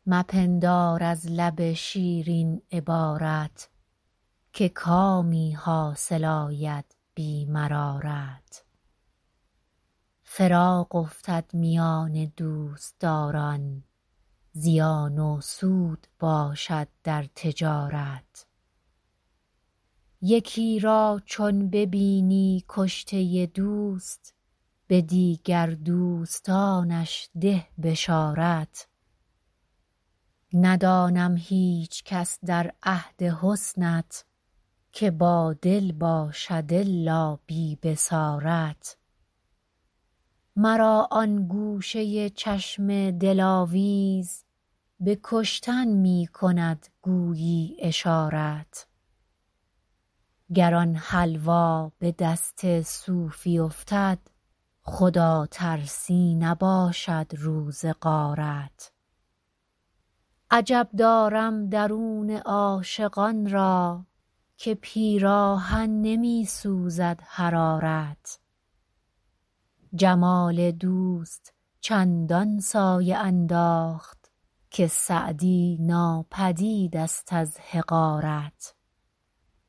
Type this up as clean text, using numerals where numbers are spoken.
مپندار از لب شیرین عبارت، که کامی حاصل آید بی مرارت. فراق افتد میان دوستداران، زیان و سود باشد در تجارت. یکی را چون ببینی کشته دوست، به دیگر دوستانش ده بشارت. ندانم هیچ کس در عهد حسنت، که با دل باشد الا بی بصارت. مرا آن گوشه چشم دلاویز، به کشتن می کند گویی اشارت. گر آن حلوا به دست صوفی افتد، خدا ترسی نباشد روز غارت. عجب دارم درون عاشقان را، که پیراهن نمی سوزد حرارت. جمال دوست چندان سایه انداخت، که سعدی ناپدید است از حقارت.